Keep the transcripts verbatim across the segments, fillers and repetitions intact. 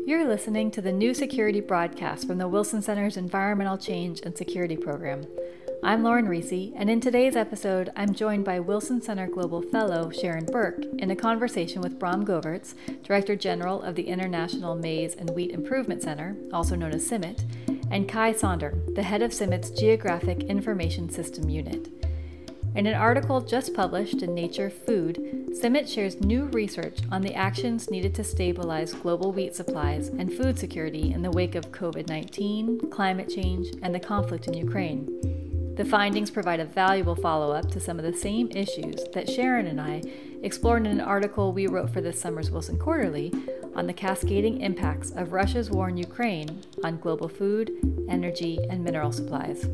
You're listening to the New Security broadcast from the Wilson Center's Environmental Change and Security Program. I'm Lauren Reese, and in today's episode, I'm joined by Wilson Center Global Fellow Sharon Burke in a conversation with Bram Govaerts, Director General of the International Maize and Wheat Improvement Center, also known as CIMMYT, and Kai Sonder, the head of CIMMYT's Geographic Information System Unit. In an article just published in Nature Food, CIMMYT shares new research on the actions needed to stabilize global wheat supplies and food security in the wake of covid nineteen, climate change, and the conflict in Ukraine. The findings provide a valuable follow-up to some of the same issues that Sharon and I explored in an article we wrote for this summer's Wilson Quarterly on the cascading impacts of Russia's war in Ukraine on global food, energy, and mineral supplies.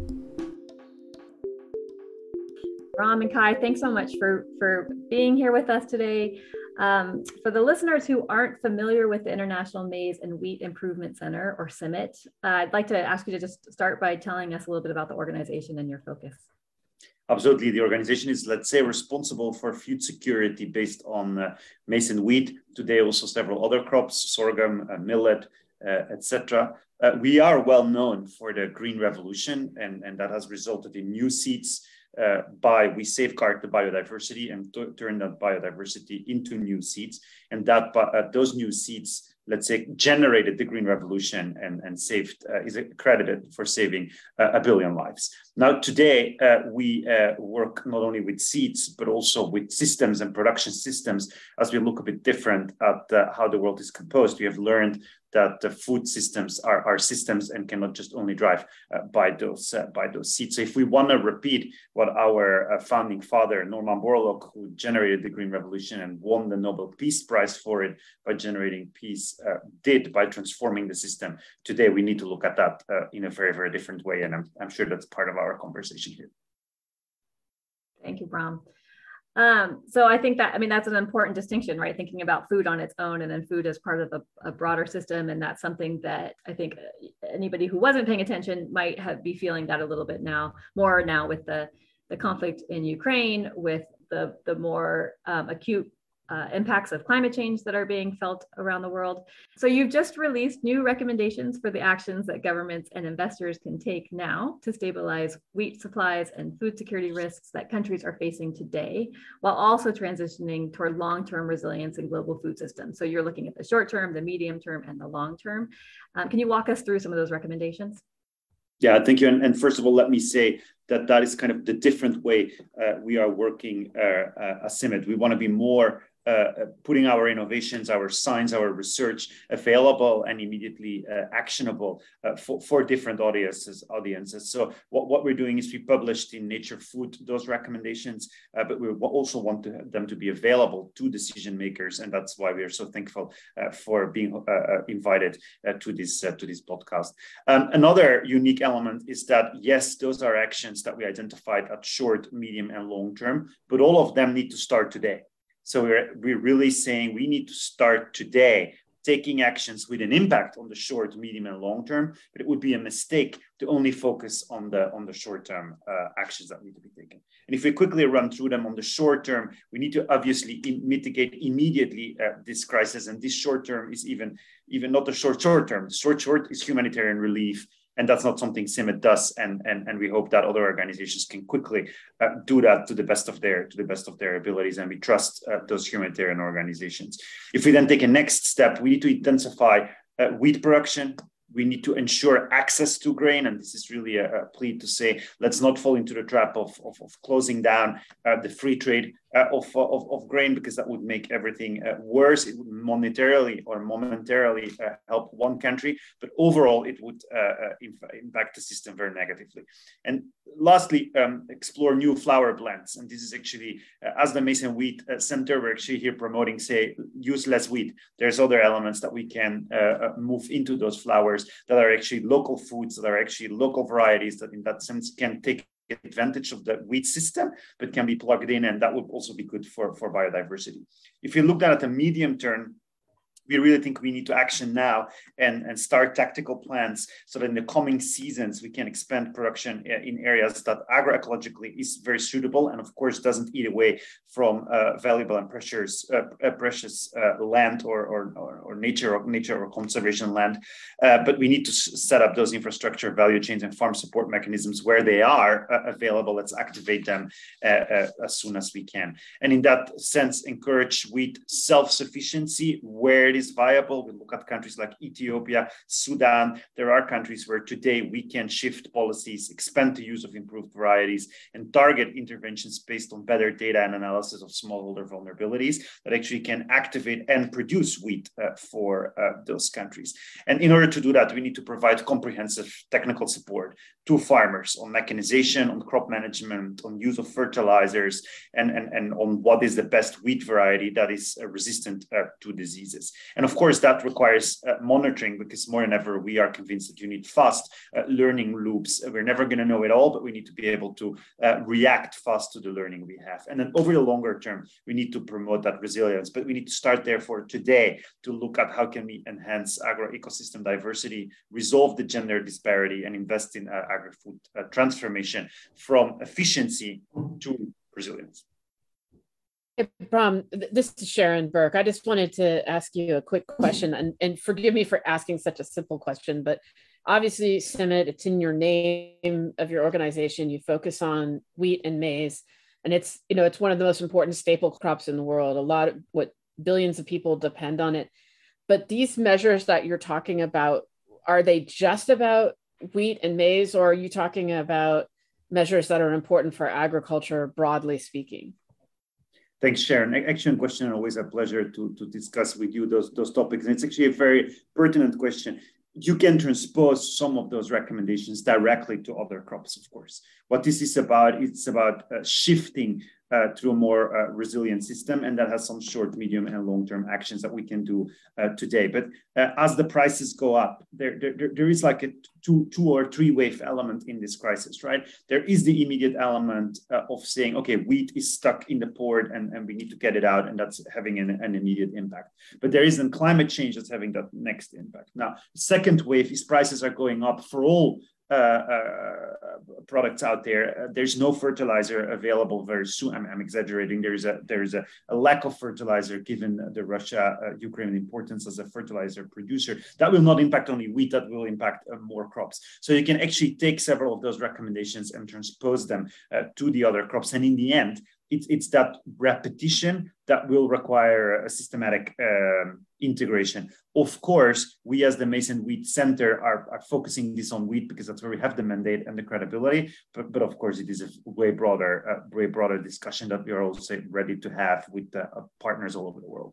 Bram and Kai, thanks so much for, for being here with us today. Um, for the listeners who aren't familiar with the International Maize and Wheat Improvement Center, or CIMMYT, uh, I'd like to ask you to just start by telling us a little bit about the organization and your focus. Absolutely. The organization is, let's say, responsible for food security based on uh, maize and wheat. Today, also several other crops, sorghum, uh, millet, uh, et cetera. Uh, we are well known for the Green Revolution, and, and that has resulted in new seeds. Uh, by we safeguard the biodiversity and t- turn that biodiversity into new seeds, and that uh, those new seeds, let's say, generated the Green Revolution and and saved uh, is credited for saving uh, a billion lives. Now today uh, we uh, work not only with seeds but also with systems and production systems. As we look a bit different at uh, how the world is composed, we have learned that the food systems are, are systems and cannot just only drive uh, by those uh, by those seeds. So if we want to repeat what our uh, founding father, Norman Borlaug, who generated the Green Revolution and won the Nobel Peace Prize for it by generating peace, uh, did by transforming the system, today we need to look at that uh, in a very, very different way. And I'm, I'm sure that's part of our conversation here. Thank you, Bram. Um, so I think that, I mean, that's an important distinction, right? Thinking about food on its own and then food as part of a, a broader system. And that's something that I think anybody who wasn't paying attention might have be feeling that a little bit now, more now with the, the conflict in Ukraine, with the, the more um, acute uh, impacts of climate change that are being felt around the world. So you've just released new recommendations for the actions that governments and investors can take now to stabilize wheat supplies and food security risks that countries are facing today, while also transitioning toward long-term resilience in global food systems. So you're looking at the short term, the medium term, and the long term. Um, can you walk us through some of those recommendations? Yeah, thank you. And, and first of all, let me say that that is kind of the different way uh, we are working uh, uh, at CIMMYT. We want to be more Uh, putting our innovations, our science, our research available and immediately uh, actionable uh, for, for different audiences. audiences. So what, what we're doing is we published in Nature Food those recommendations, uh, but we also want to, them to be available to decision makers, and that's why we are so thankful uh, for being uh, invited uh, to this uh, to this podcast. Um, another unique element is that yes, those are actions that we identified at short, medium, and long term, but all of them need to start today. So we're, we're really saying we need to start today taking actions with an impact on the short, medium, and long term, but it would be a mistake to only focus on the, on the short-term uh, actions that need to be taken. And if we quickly run through them on the short term, we need to obviously in- mitigate immediately uh, this crisis. And this short term is even, even not the short, short term. The short, short is humanitarian relief. And that's not something CIMMYT does, and, and, and we hope that other organizations can quickly uh, do that to the best of their to the best of their abilities, and we trust uh, those humanitarian organizations. If we then take a next step, we need to intensify uh, wheat production. We need to ensure access to grain, and this is really a, a plea to say, let's not fall into the trap of, of, of closing down uh, the free trade uh, of, of, of grain, because that would make everything uh, worse. It would monetarily or momentarily uh, help one country, but overall it would uh, uh, impact the system very negatively. And lastly, um, explore new flour blends. And this is actually, uh, as the Maize and Wheat uh, Center, we're actually here promoting, say, use less wheat. There's other elements that we can uh, move into those flours that are actually local foods, that are actually local varieties that in that sense can take advantage of the wheat system, but can be plugged in, and that would also be good for, for biodiversity. If you look at the medium term, we really think we need to action now and, and start tactical plans so that in the coming seasons, we can expand production in areas that agroecologically is very suitable and of course doesn't eat away from uh, valuable and precious, uh, precious uh, land or, or, or, or nature or nature or conservation land. Uh, but we need to s- set up those infrastructure value chains and farm support mechanisms where they are uh, available. Let's activate them uh, uh, as soon as we can. And in that sense, encourage wheat self-sufficiency where it is viable. We look at countries like Ethiopia, Sudan. There are countries where today we can shift policies, expand the use of improved varieties, and target interventions based on better data and analysis of smallholder vulnerabilities that actually can activate and produce wheat uh, for uh, those countries. And in order to do that, we need to provide comprehensive technical support to farmers on mechanization, on crop management, on use of fertilizers, and, and, and on what is the best wheat variety that is uh, resistant uh, to diseases. And of course, that requires uh, monitoring, because more than ever, we are convinced that you need fast uh, learning loops. We're never going to know it all, but we need to be able to uh, react fast to the learning we have. And then over the longer term, we need to promote that resilience, but we need to start therefore today to look at how can we enhance agro-ecosystem diversity, resolve the gender disparity, and invest in uh, agri-food uh, transformation from efficiency to resilience. Hey, Bram, this is Sharon Burke. I just wanted to ask you a quick question, and, and forgive me for asking such a simple question, but obviously CIMMYT, it's in your name of your organization. You focus on wheat and maize, and it's, you know, it's one of the most important staple crops in the world. A lot of what billions of people depend on it. But these measures that you're talking about, are they just about wheat and maize, or are you talking about measures that are important for agriculture, broadly speaking? Thanks, Sharon. Excellent question. Always a pleasure to, to discuss with you those, those topics. And it's actually a very pertinent question. You can transpose some of those recommendations directly to other crops, of course. What this is about, it's about uh, shifting uh, to a more uh, resilient system, and that has some short, medium, and long-term actions that we can do uh, today. But uh, as the prices go up, there, there, there is like a two, two or three wave element in this crisis, right? There is the immediate element uh, of saying, okay, wheat is stuck in the port and, and we need to get it out, and that's having an, an immediate impact. But there is a climate change that's having that next impact. Now, second wave is prices are going up for all Uh, uh, products out there. Uh, there's no fertilizer available very soon. I'm, I'm exaggerating. There's a there's a, a lack of fertilizer given the Russia-Ukraine uh, importance as a fertilizer producer. That will not impact only wheat. That will impact uh, more crops. So you can actually take several of those recommendations and transpose them uh, to the other crops. And in the end, it's it's that repetition that will require a systematic um, integration. Of course, we as the Maize and Wheat Center are, are focusing this on wheat because that's where we have the mandate and the credibility. But, but of course, it is a way broader, uh, way broader discussion that we are also ready to have with uh, partners all over the world.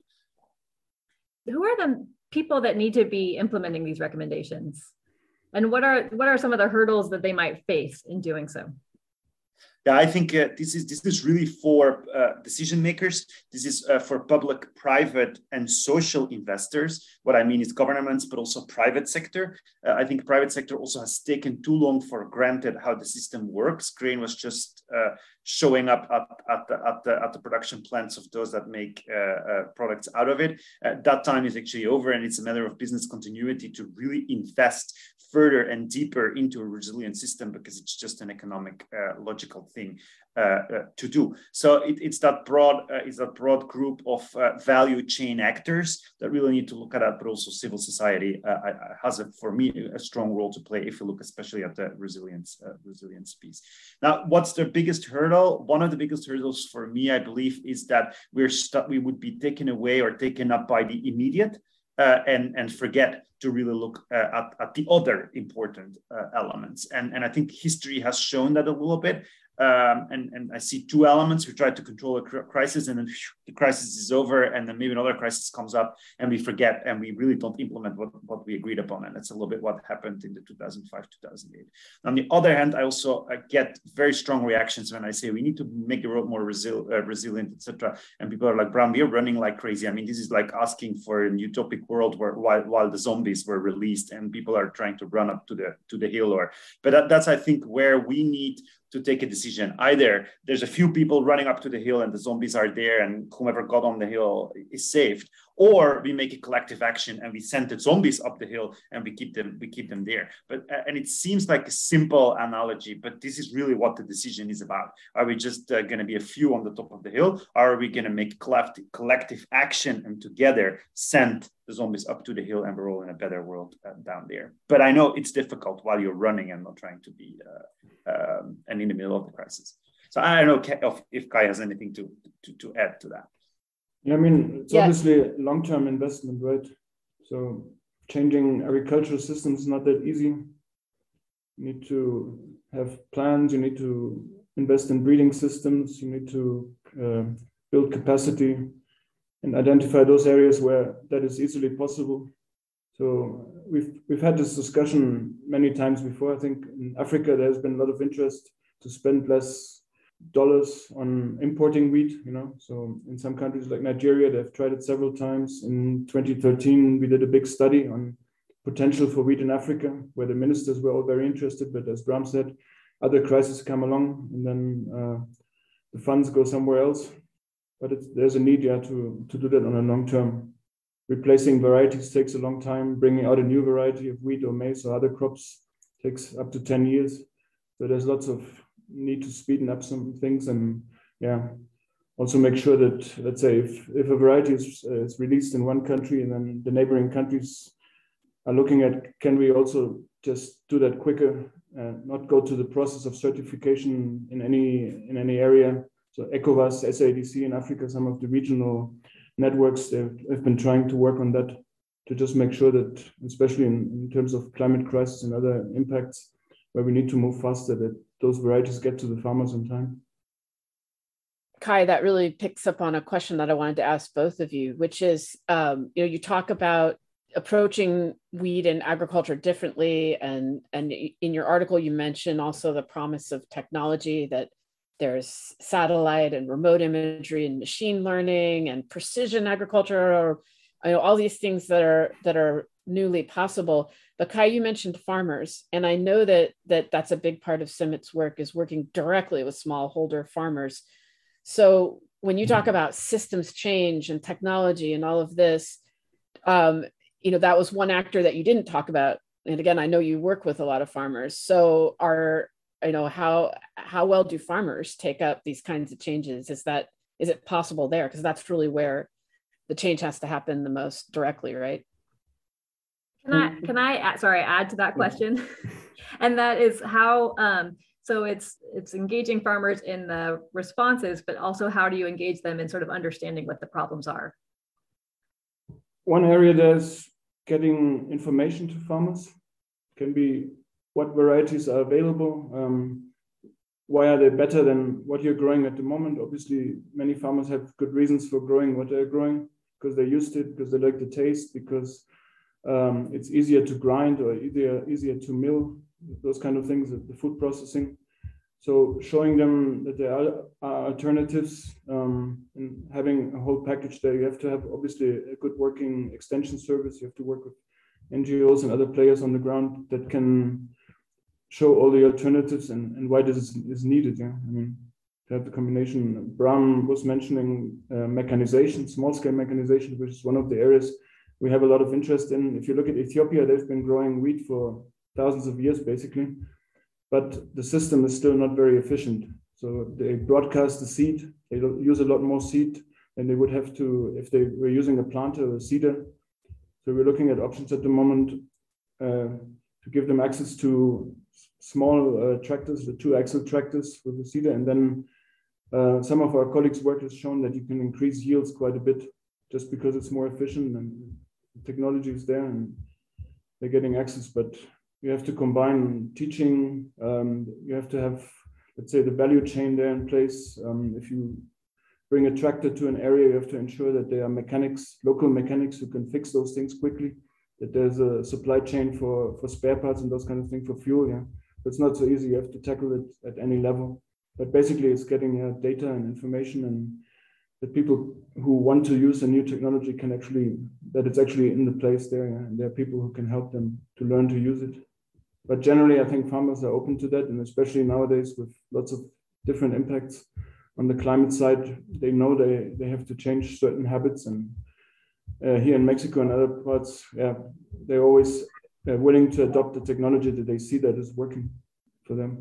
Who are the people that need to be implementing these recommendations? And what are what are some of the hurdles that they might face in doing so? Yeah, I think uh, this is this is really for uh, decision makers. This is uh, for public, private, and social investors. What I mean is governments, but also private sector. Uh, I think private sector also has taken too long for granted how the system works. Grain was just uh, showing up at, at, the, at, the, at the production plants of those that make uh, uh, products out of it. Uh, that time is actually over, and it's a matter of business continuity to really invest further and deeper into a resilient system, because it's just an economic, uh, logical thing uh, uh, to do. So it, it's that broad, uh, it's that broad group of uh, value chain actors that really need to look at that, but also civil society uh, has, a, for me, a strong role to play if you look especially at the resilience, uh, resilience piece. Now, what's the biggest hurdle? One of the biggest hurdles for me, I believe, is that we're stuck, we would be taken away or taken up by the immediate uh, and, and forget to really look uh, at, at the other important uh, elements. And, and I think history has shown that a little bit. Um, and, and I see two elements. We try to control a crisis, and then phew, the crisis is over, and then maybe another crisis comes up, and we forget, and we really don't implement what, what we agreed upon. And that's a little bit what happened in the two thousand five, two thousand eight. On the other hand, I also uh, get very strong reactions when I say we need to make the world more resil uh, resilient, et cetera. And people are like, Bram, we're running like crazy. I mean, this is like asking for a utopic world where while, while the zombies were released and people are trying to run up to the to the hill. Or, but that, that's, I think, where we need to take a decision. Either there's a few people running up to the hill and the zombies are there and whomever got on the hill is saved, or we make a collective action and we send the zombies up the hill and we keep them we keep them there. But uh, and it seems like a simple analogy, but this is really what the decision is about. Are we just uh, going to be a few on the top of the hill, or are we going to make collective collective action and together send the zombies up to the hill and we're all in a better world uh, down there? But I know it's difficult while you're running and not trying to be uh, um, and in the middle of the crisis. So I don't know if Kai has anything to, to, to add to that. Yeah, I mean, it's yeah. obviously a long-term investment, right? So changing agricultural systems is not that easy. You need to have plans, you need to invest in breeding systems, you need to uh, build capacity and identify those areas where that is easily possible. So we've we've had this discussion many times before. I think in Africa, there's been a lot of interest to spend less dollars on importing wheat, you know. So in some countries like Nigeria, they've tried it several times. In twenty thirteen, we did a big study on potential for wheat in Africa, where the ministers were all very interested. But as Bram said, other crises come along and then uh, the funds go somewhere else. But it's, there's a need, yeah, to, to do that on a long term. Replacing varieties takes a long time. Bringing out a new variety of wheat or maize or other crops takes up to ten years. So there's lots of need to speeden up some things, and yeah, also make sure that, let's say, if, if a variety is, uh, is released in one country and then the neighboring countries are looking at, can we also just do that quicker and not go to the process of certification in any in any area? So ECOWAS, S A D C in Africa, some of the regional networks, they've, they've been trying to work on that to just make sure that, especially in, in terms of climate crisis and other impacts, where we need to move faster, that those varieties get to the farmers in time. Kai, that really picks up on a question that I wanted to ask both of you, which is, um, you know, you talk about approaching wheat and agriculture differently. And, and in your article, you mentioned also the promise of technology, that there's satellite and remote imagery and machine learning and precision agriculture, or you know, all these things that are that are newly possible. But Kai, you mentioned farmers, and I know that that that's a big part of CIMMYT's work, is working directly with smallholder farmers. So when you talk about systems change and technology and all of this, um, you know, that was one actor that you didn't talk about. And again, I know you work with a lot of farmers. So are you know, how how well do farmers take up these kinds of changes? Is that is it possible there? Because that's really where the change has to happen the most directly, right? Can I can I sorry add to that question? And that is how um, so it's it's engaging farmers in the responses, but also how do you engage them in sort of understanding what the problems are? One area there's getting information to farmers. Can be what varieties are available, um, why are they better than what you're growing at the moment? Obviously, many farmers have good reasons for growing what they're growing, because they're used to it, because they like the taste, because um, it's easier to grind or easier, easier to mill, those kind of things, the food processing. So showing them that there are, are alternatives, um, and having a whole package there. You have to have obviously a good working extension service. You have to work with N G Os and other players on the ground that can show all the alternatives and, and why this is, is needed. Yeah, I mean, to have the combination. Bram was mentioning uh, mechanization, small-scale mechanization, which is one of the areas we have a lot of interest in. If you look at Ethiopia, they've been growing wheat for thousands of years, basically, but the system is still not very efficient. So they broadcast the seed. They use a lot more seed than they would have to if they were using a planter or a seeder. So we're looking at options at the moment uh, to give them access to small uh, tractors, the two-axle tractors with the seeder, and then uh, some of our colleagues' work has shown that you can increase yields quite a bit just because it's more efficient and the technology is there and they're getting access. But you have to combine teaching. Um, you have to have, let's say, the value chain there in place. Um, if you bring a tractor to an area, you have to ensure that there are mechanics, local mechanics who can fix those things quickly, that there's a supply chain for, for spare parts and those kind of things, for fuel. Yeah, it's not so easy. You have to tackle it at any level. But basically, it's getting uh, data and information, and that people who want to use a new technology can actually, that it's actually in the place there. Yeah? And there are people who can help them to learn to use it. But generally, I think farmers are open to that, and especially nowadays with lots of different impacts on the climate side, they know they, they have to change certain habits, and uh, here in Mexico and other parts, yeah, they're always uh, willing to adopt the technology that they see that is working for them.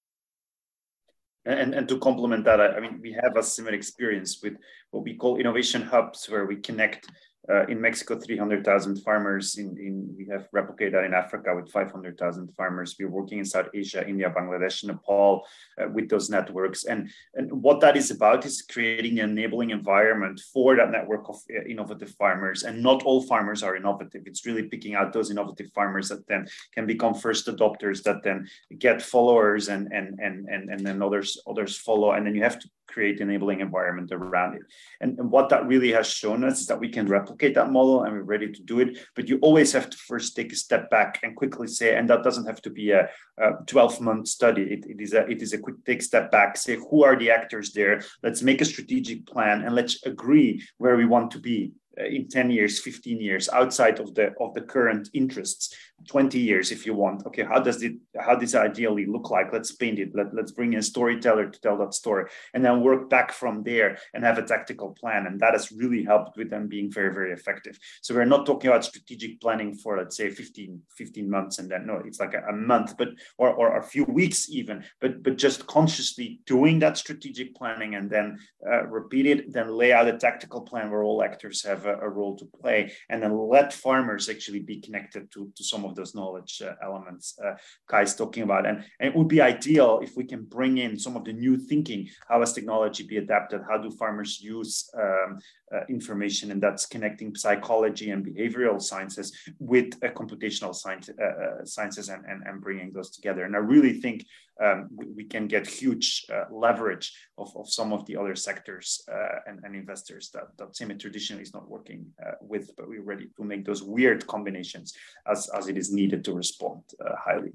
And, and to complement that, I, I mean, we have a similar experience with what we call innovation hubs, where we connect uh, in Mexico three hundred thousand farmers. In, in we have replicated that in Africa with five hundred thousand farmers. We're working in South Asia, India, Bangladesh, Nepal uh, with those networks. And, and what that is about is creating an enabling environment for that network of uh, innovative farmers. And not all farmers are innovative. It's really picking out those innovative farmers that then can become first adopters, that then get followers, and and and and, and then others others follow. And then you have to create enabling environment around it. And, and what that really has shown us is that we can replicate that model, and we're ready to do it. But you always have to first take a step back and quickly say, and that doesn't have to be a twelve month study. It, it is a it is a quick take step back, say, who are the actors there? Let's make a strategic plan, and let's agree where we want to be in ten years, fifteen years, outside of the of the current interests, twenty years if you want. Okay, how does it how does it ideally look like? Let's paint it. Let, let's bring in a storyteller to tell that story, and then work back from there and have a tactical plan. And that has really helped with them being very, very effective. So we're not talking about strategic planning for, let's say, fifteen, fifteen months, and then no, it's like a, a month, but or, or a few weeks even, but but just consciously doing that strategic planning, and then uh, repeat it, then lay out a tactical plan where all actors have a, a role to play, and then let farmers actually be connected to, to some of those knowledge uh, elements uh, Kai's talking about. And, and it would be ideal if we can bring in some of the new thinking. How has technology be adapted? How do farmers use um, uh, information? And that's connecting psychology and behavioral sciences with uh, computational science, uh, sciences and, and, and bringing those together. And I really think um, we, we can get huge uh, leverage of, of some of the other sectors uh, and, and investors that, that CIMMYT traditionally is not working uh, with, but we're ready to make those weird combinations as, as it is needed to respond uh, highly.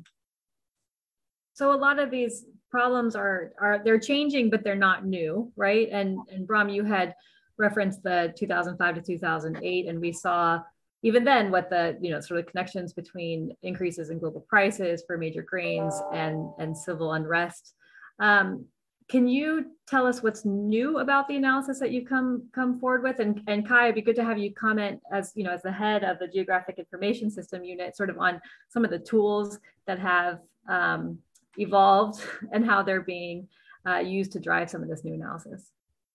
So a lot of these problems are, are they're changing, but they're not new, right? And, and Bram, you had referenced the two thousand five to two thousand eight, and we saw even then what the, you know, sort of connections between increases in global prices for major grains and, and civil unrest. Um, can you tell us what's new about the analysis that you come come forward with? And, and Kai, it'd be good to have you comment as, you know, as the head of the Geographic Information System unit, sort of on some of the tools that have um, evolved and how they're being uh, used to drive some of this new analysis.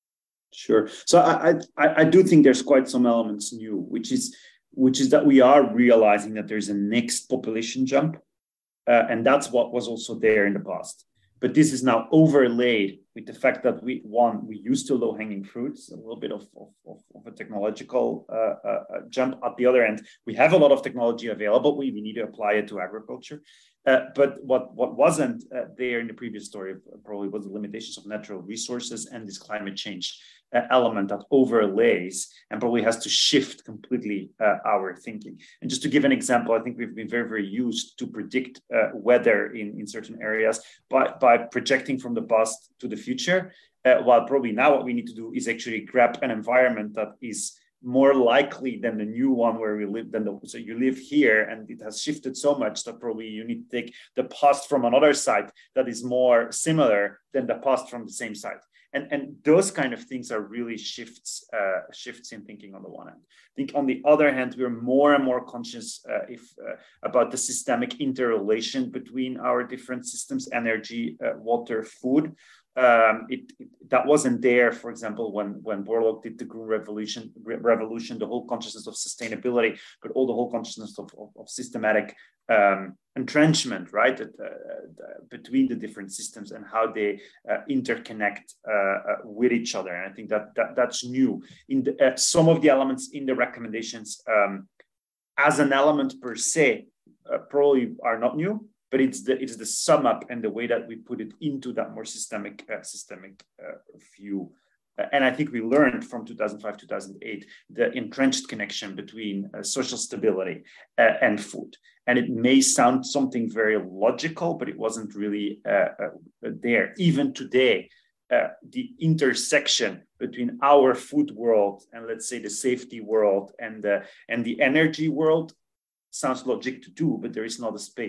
Sure. So I, I I do think there's quite some elements new, which is which is that we are realizing that there's a next population jump, uh, and that's what was also there in the past. But this is now overlaid with the fact that we, one, we used to low-hanging fruits, a little bit of, of, of a technological uh, uh, jump. At the other end, we have a lot of technology available. We, we need to apply it to agriculture. Uh, but what, what wasn't uh, there in the previous story probably was the limitations of natural resources and this climate change uh, element that overlays and probably has to shift completely uh, our thinking. And just to give an example, I think we've been very, very used to predict uh, weather in, in certain areas by, by projecting from the past to the future, uh, while probably now what we need to do is actually grab an environment that is more likely than the new one where we live. Than the, so you live here and it has shifted so much that probably you need to take the past from another site that is more similar than the past from the same site. And, and those kind of things are really shifts, uh, shifts in thinking on the one hand. I think on the other hand, we're more and more conscious uh, if, uh, about the systemic interrelation between our different systems, energy, uh, water, food. Um, it, it, that wasn't there, for example, when, when Borlaug did the Green Revolution, revolution, the whole consciousness of sustainability, but all the whole consciousness of, of, of systematic um, entrenchment, right, that, uh, between the different systems and how they uh, interconnect uh, uh, with each other. And I think that, that that's new. In the, uh, some of the elements in the recommendations um, as an element per se uh, probably are not new, but it's the it's the sum up and the way that we put it into that more systemic uh, systemic uh, view. Uh, and I think we learned from two thousand five, two thousand eight, the entrenched connection between uh, social stability uh, and food. And it may sound something very logical, but it wasn't really uh, uh, there. Even today, uh, the intersection between our food world and let's say the safety world and the, and the energy world sounds logic to do, but there is not a space.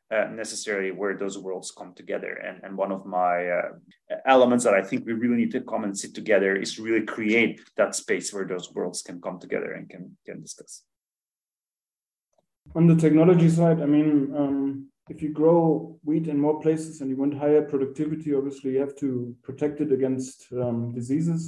uh, necessarily where those worlds come together. And, and one of my uh, elements that I think we really need to come and sit together is to really create that space where those worlds can come together and can, can discuss. On the technology side, I mean, um, if you grow wheat in more places and you want higher productivity, obviously you have to protect it against um, diseases.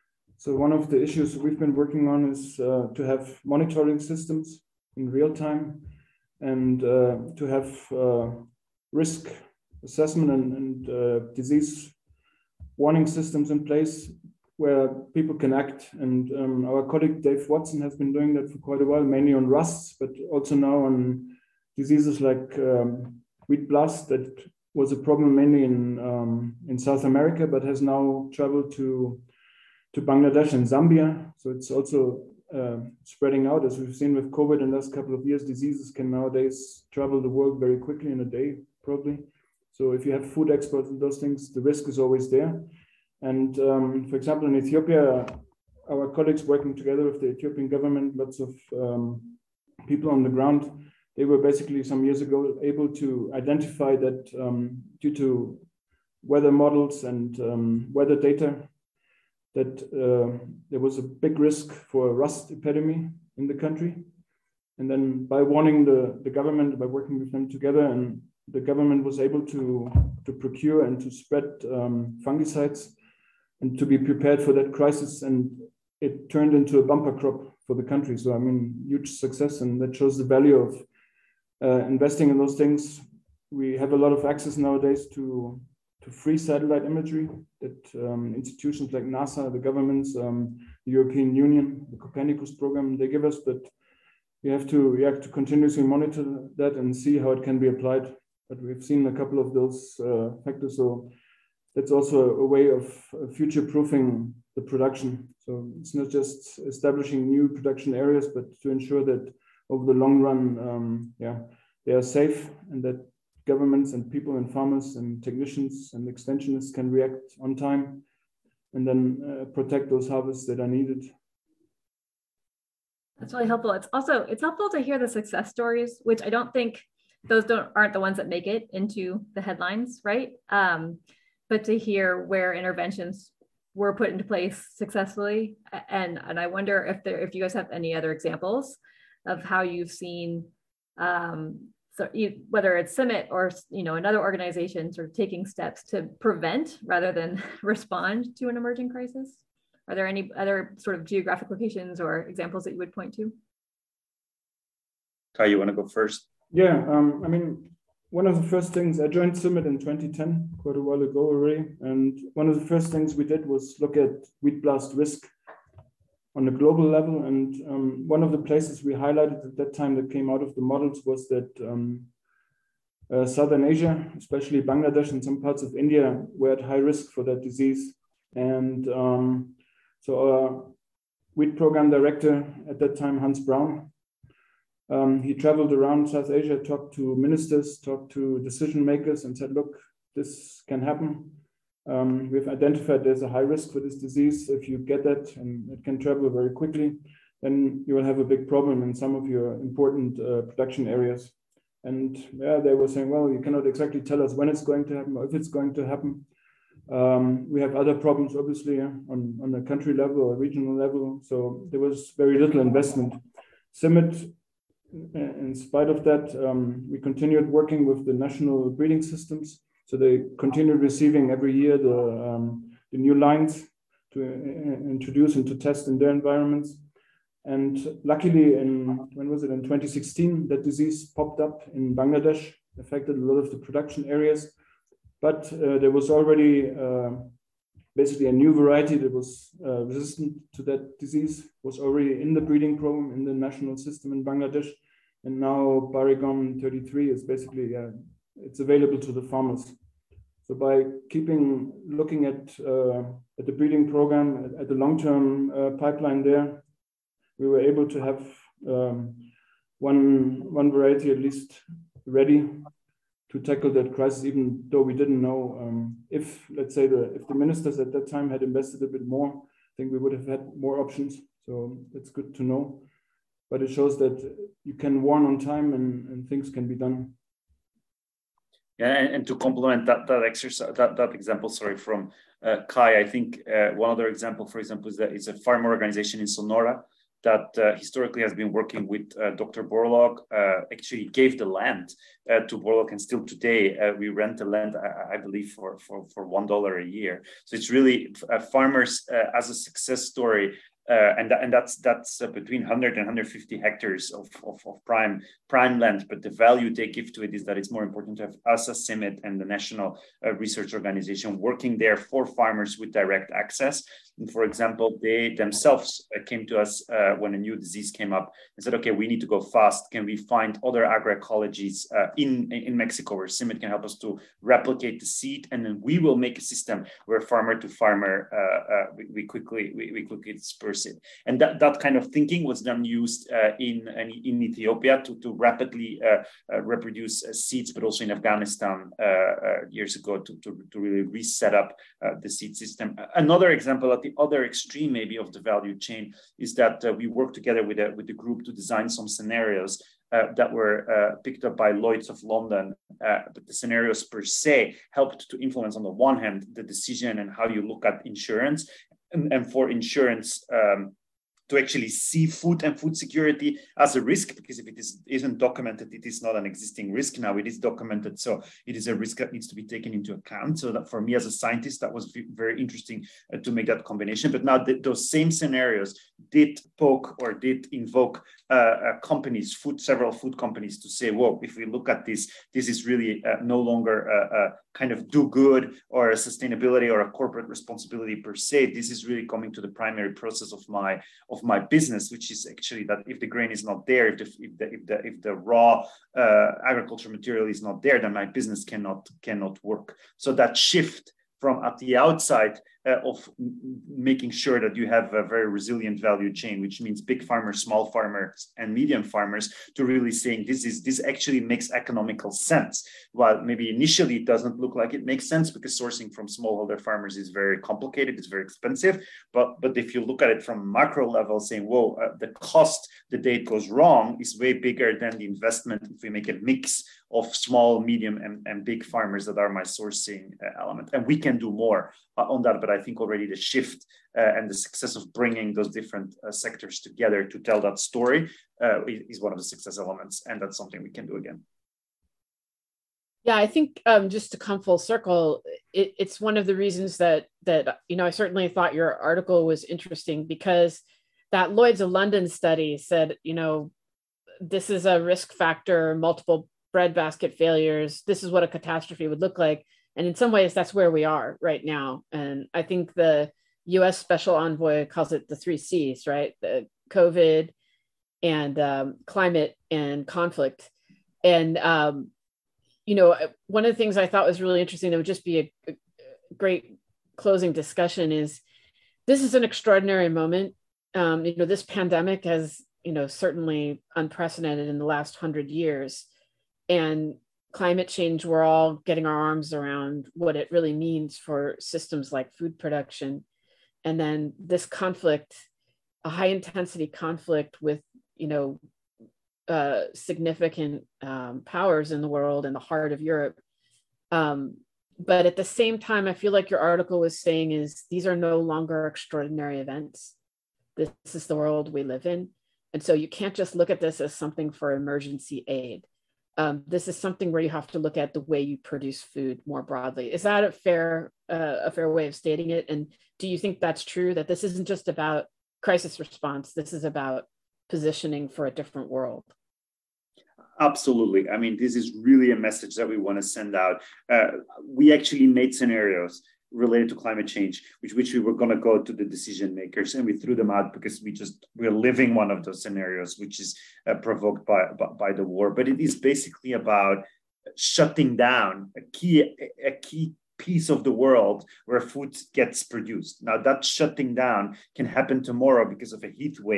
So one of the issues we've been working on is uh, to have monitoring systems in real time and uh, to have uh, risk assessment and, and uh, disease warning systems in place where people can act. And um, our colleague Dave Watson has been doing that for quite a while, mainly on rusts, but also now on diseases like um, wheat blast that was a problem mainly in, um, in South America, but has now traveled to, to Bangladesh and Zambia. So it's also uh, spreading out. As we've seen with COVID in the last couple of years, diseases can nowadays travel the world very quickly in a day, probably. So if you have food exports and those things, the risk is always there. And um, for example, in Ethiopia, our colleagues working together with the Ethiopian government, lots of um, people on the ground, they were basically some years ago able to identify that um, due to weather models and um, weather data, that uh, there was a big risk for a rust epidemic in the country. And then by warning the, the government, by working with them together, and the government was able to, to procure and to spread um, fungicides and to be prepared for that crisis. And it turned into a bumper crop for the country. So, I mean, huge success. And that shows the value of uh, investing in those things. We have a lot of access nowadays to, to free satellite imagery that um, institutions like NASA, the governments, um, the European Union, the Copernicus program, they give us, but we have to, we have to continuously monitor that and see how it can be applied. But we've seen a couple of those uh, factors. So that's also a way of future-proofing the production. So it's not just establishing new production areas, but to ensure that over the long run, um, yeah, they are safe and that governments and people and farmers and technicians and extensionists can react on time and then uh, protect those harvests that are needed. That's really helpful. It's also, it's helpful to hear the success stories, which I don't think those don't aren't the ones that make it into the headlines, right? Um, but to hear where interventions were put into place successfully. And, and I wonder if there, if you guys have any other examples of how you've seen, um, so you, whether it's CIMMYT or, you know, another organization sort of taking steps to prevent rather than respond to an emerging crisis. Are there any other sort of geographic locations or examples that you would point to? Kai, you want to go first? Yeah, um, I mean, one of the first things, I joined CIMMYT in twenty ten, quite a while ago already. And one of the first things we did was look at wheat blast risk on a global level. And um, one of the places we highlighted at that time that came out of the models was that um, uh, Southern Asia, especially Bangladesh and some parts of India, were at high risk for that disease. And um, so our wheat program director at that time, Hans Braun, Um, he traveled around South Asia, talked to ministers, talked to decision makers and said, look, this can happen. Um, we've identified there's a high risk for this disease. If you get that and it can travel very quickly, then you will have a big problem in some of your important uh, production areas. And yeah, they were saying, well, you cannot exactly tell us when it's going to happen or if it's going to happen. Um, we have other problems, obviously, yeah, on, on a country level or regional level. So there was very little investment. CIMMYT, in spite of that, um, we continued working with the national breeding systems. So they continued receiving every year the, um, the new lines to uh, introduce and to test in their environments. And luckily, in, when was it, in twenty sixteen, that disease popped up in Bangladesh, affected a lot of the production areas. But uh, there was already uh, basically a new variety that was uh, resistant to that disease, was already in the breeding program in the national system in Bangladesh. And now Barigon thirty-three is basically, uh, it's available to the farmers. So by keeping, looking at, uh, at the breeding program, at, at the long-term uh, pipeline there, we were able to have um, one, one variety at least ready to tackle that crisis, even though we didn't know um, if, let's say, the if the ministers at that time had invested a bit more, I think we would have had more options. So it's good to know. But it shows that you can warn on time and, and things can be done. Yeah, and, and to complement that that exercise, that, that example, sorry, from uh, Kai, I think uh, one other example, for example, is that it's a farmer organization in Sonora that uh, historically has been working with uh, Doctor Borlaug, uh, actually gave the land uh, to Borlaug, and still today uh, we rent the land, I, I believe, for, for, for one dollar a year. So it's really uh, farmers uh, as a success story. Uh, and, and that's that's uh, between one hundred and one hundred fifty hectares of, of, of prime prime land. But the value they give to it is that it's more important to have us as CIMMYT and the National uh, Research Organization working there for farmers with direct access. And for example, they themselves uh, came to us uh, when a new disease came up and said, okay, we need to go fast. Can we find other agroecologies uh, in, in Mexico where CIMMYT can help us to replicate the seed? And then we will make a system where farmer to farmer, uh, uh, we, we quickly we, we quickly disperse it. And that, that kind of thinking was then used uh, in, in Ethiopia to, to rapidly uh, uh, reproduce uh, seeds, but also in Afghanistan uh, uh, years ago to, to, to really reset up uh, the seed system. Another example at the other extreme maybe of the value chain is that uh, we worked together with, a, with the group to design some scenarios uh, that were uh, picked up by Lloyd's of London. Uh, but the scenarios per se helped to influence, on the one hand, the decision and how you look at insurance. And, and for insurance, um, to actually see food and food security as a risk, because if it is, isn't documented, it is not an existing risk. Now it is documented, so it is a risk that needs to be taken into account. So that for me as a scientist, that was very interesting uh, to make that combination. But now the, those same scenarios did poke or did invoke uh, uh, companies, food, several food companies to say, whoa, if we look at this, this is really uh, no longer a, a kind of do good or a sustainability or a corporate responsibility per se. This is really coming to the primary process of my of my business, which is actually that if the grain is not there, if the if the if the, if the raw uh, agriculture material is not there, then my business cannot cannot work. So that shift from at the outside uh, of making sure that you have a very resilient value chain, which means big farmers, small farmers, and medium farmers, to really saying this is this actually makes economical sense. While maybe initially it doesn't look like it makes sense because sourcing from smallholder farmers is very complicated, it's very expensive. But but if you look at it from macro level, saying, whoa, uh, the cost the day it goes wrong is way bigger than the investment if we make a mix of small, medium, and, and big farmers that are my sourcing uh, element. And we can do more uh, on that, but I think already the shift uh, and the success of bringing those different uh, sectors together to tell that story uh, is one of the success elements, and that's something we can do again. Yeah, I think um, just to come full circle, it, it's one of the reasons that, that, you know, I certainly thought your article was interesting, because that Lloyd's of London study said, you know, this is a risk factor, multiple breadbasket failures. This is what a catastrophe would look like. And in some ways, that's where we are right now. And I think the U S Special Envoy calls it the three C's, right? The COVID and um, climate and conflict. And, um, you know, one of the things I thought was really interesting that would just be a, a great closing discussion is this is an extraordinary moment. Um, you know, this pandemic has, you know, certainly unprecedented in the last hundred years. And climate change, we're all getting our arms around what it really means for systems like food production. And then this conflict, a high intensity conflict with, you know, uh, significant um, powers in the world in the heart of Europe. Um, but at the same time, I feel like your article was saying is these are no longer extraordinary events. This is the world we live in. And so you can't just look at this as something for emergency aid. Um, this is something where you have to look at the way you produce food more broadly. Is that a fair, uh, a fair way of stating it? And do you think that's true, that this isn't just about crisis response, this is about positioning for a different world? Absolutely. I mean, this is really a message that we want to send out. Uh, we actually made scenarios related to climate change, which, which we were going to go to the decision makers, and we threw them out because we just, we're living one of those scenarios, which is uh, provoked by, by, by the war. But it is basically about shutting down a key, a key piece of the world where food gets produced. Now that shutting down can happen tomorrow because of a heat wave.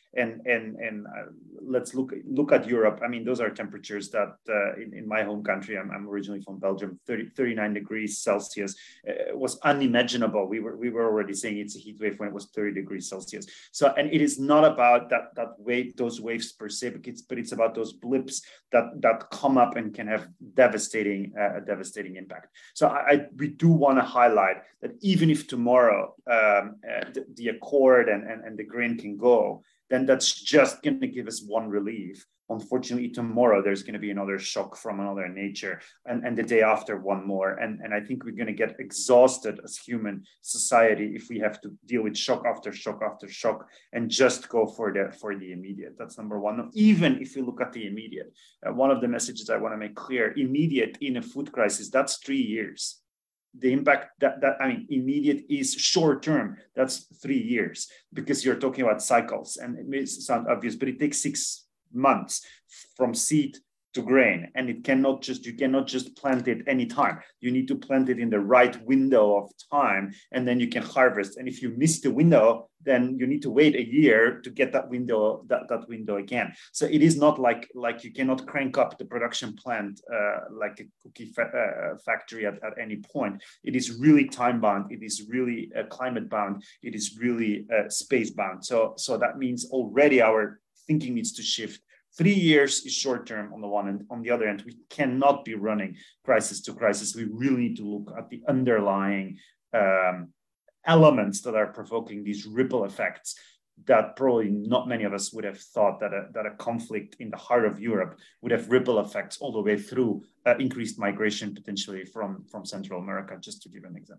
And and and uh, let's look look at Europe. I mean, those are temperatures that uh, in, in my home country, I'm, I'm originally from Belgium, thirty, thirty-nine degrees Celsius uh, was unimaginable. We were we were already saying it's a heat wave when it was thirty degrees Celsius. So, and it is not about that that wave, those waves per se, but it's, but it's about those blips that that come up and can have devastating uh, a devastating impact. So, I, I we do want to highlight that even if tomorrow um, uh, the, the Accord and, and and the grain can go, then that's just going to give us one relief. Unfortunately, tomorrow there's going to be another shock from another nature, and, and the day after one more. And, and I think we're going to get exhausted as human society if we have to deal with shock after shock after shock and just go for the for the immediate. That's number one. Even if we look at the immediate, uh, one of the messages I want to make clear: immediate in a food crisis, that's three years. The impact that, that, I mean, immediate is short term, that's three years, because you're talking about cycles, and it may sound obvious, but it takes six months from seed to grain, and it cannot just, you cannot just plant it anytime. You need to plant it in the right window of time, and then you can harvest. And if you miss the window, then you need to wait a year to get that window, that, that window again. So it is not like, like you cannot crank up the production plant uh, like a cookie fa uh, factory at, at any point. It is really time bound. It is really uh, climate bound. It is really uh, space bound. So, so that means already our thinking needs to shift. Three years is short term on the one end. On the other end, we cannot be running crisis to crisis. We really need to look at the underlying um, elements that are provoking these ripple effects that probably not many of us would have thought that a, that a conflict in the heart of Europe would have ripple effects all the way through uh, increased migration potentially from, from Central America, just to give an example.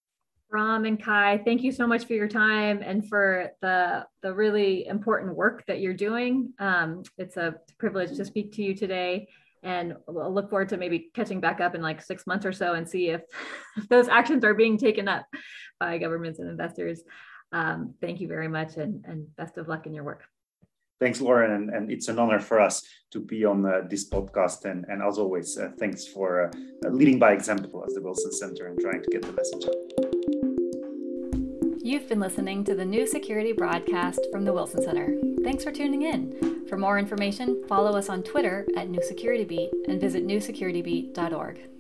Bram and Kai, thank you so much for your time and for the, the really important work that you're doing. Um, it's a privilege to speak to you today, and we'll look forward to maybe catching back up in like six months or so and see if, if those actions are being taken up by governments and investors. Um, thank you very much, and, and best of luck in your work. Thanks, Lauren, and, and it's an honor for us to be on uh, this podcast. And, and as always, uh, thanks for uh, leading by example as the Wilson Center and trying to get the message out. You've been listening to the New Security broadcast from the Wilson Center. Thanks for tuning in. For more information, follow us on Twitter at New Security Beat and visit new security beat dot org.